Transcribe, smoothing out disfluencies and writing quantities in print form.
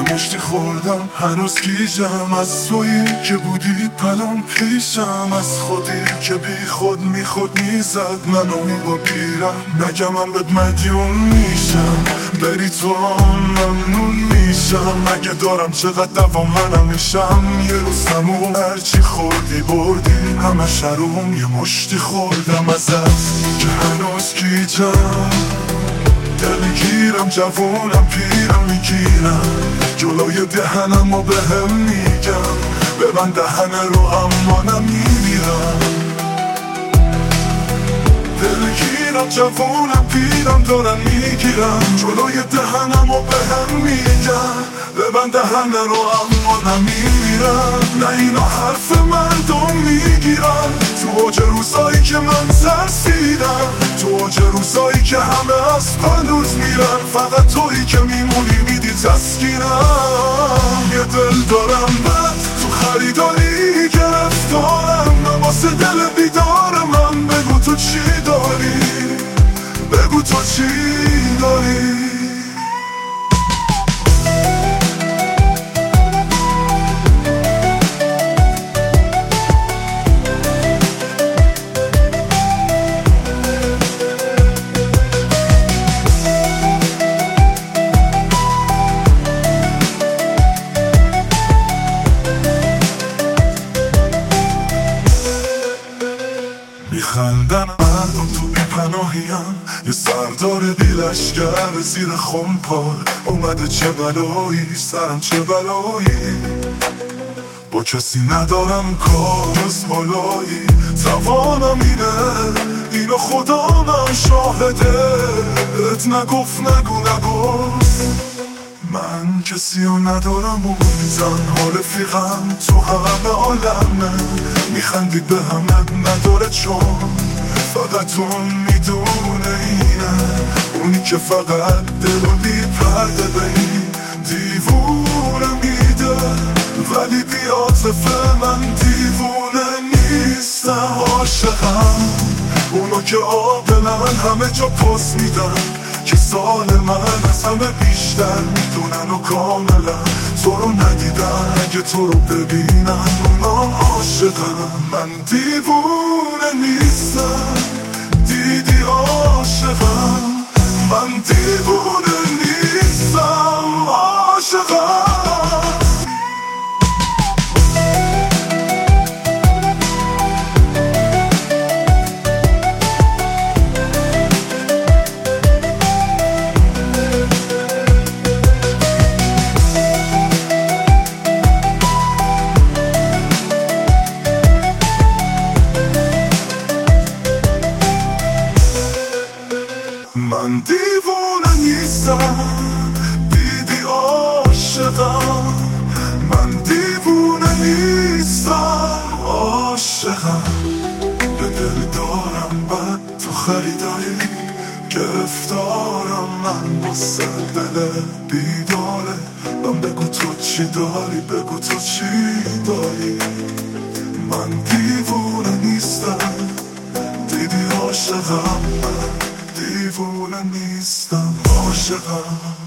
مشتی خوردم هنوز گیجم از تویی که بودی پلم پیشم، از خودی که بی خود می خود میزد منو میبیرم. نگم من بهت مدیون میشم، بری تو ممنون میشم. اگه دارم چقدر دوام منم میشم، یه روز تموم هرچی خوردی بردی همه شروم یه مشتی خوردم ازت که هنوز گیجم. دلگیرم جوونم پیرم میگیرم جلوی دهنم و بهم میگم ببند دهنه رو اما نمیمیرم. دلگیرم جوونم پیرم دارن میگیرم جلوی دهنم و بهم میگم ببند دهنه رو اما نمیمیرم. نه اینا حرف مردم میگیرم تو اوج روزایی که من ترسیدم، تو اوج روزایی که همه از هنوز میرن، فقط تویی که میمونی میدی تسکینم. یه دل دارم بد تو خریداری گرفتارم، من واسه دل بیدار من بگو تو چی داری، بگو تو چی داری. میخندن مردم تو بی‌پناهیم، یه سردار بیلشگر زیر خمپار اومده چه بلایی سرم چه بلایی. با کسی ندارم کار از بالایی، توانم اینو خدا من شاهده. ات نگفت نگو من کسی رو ندارم و تنها رفیقم تو همه عالمه. میخندید به همه نداره چون فقط اون میدونه اینه، اونی که فقط دل و بی پرده به این دیوونه میده. ولی بی عاطفه من دیوونه نیستم، عاشقم اونو که عاقلن همه جا پس میدن، که سال من از همه بیشتر میدونن و کاملا تو رو ندیدن. اگه تو رو ببینن اونا عاشقن، من دیوونه نیستم دیدی عاشقم. من دیوونه نیستم عاشقم. من دیوونه نیستم دیدی عاشقم. من دیوونه نیستم عاشقم. به دل دارم بد تو خریداری گرفتارم، من واسه دل بیداره. من بگو تو چی داری، بگو تو چی داری. من دیوونه نیستم دیدی عاشقم. دیوونه نیستم عاشقم.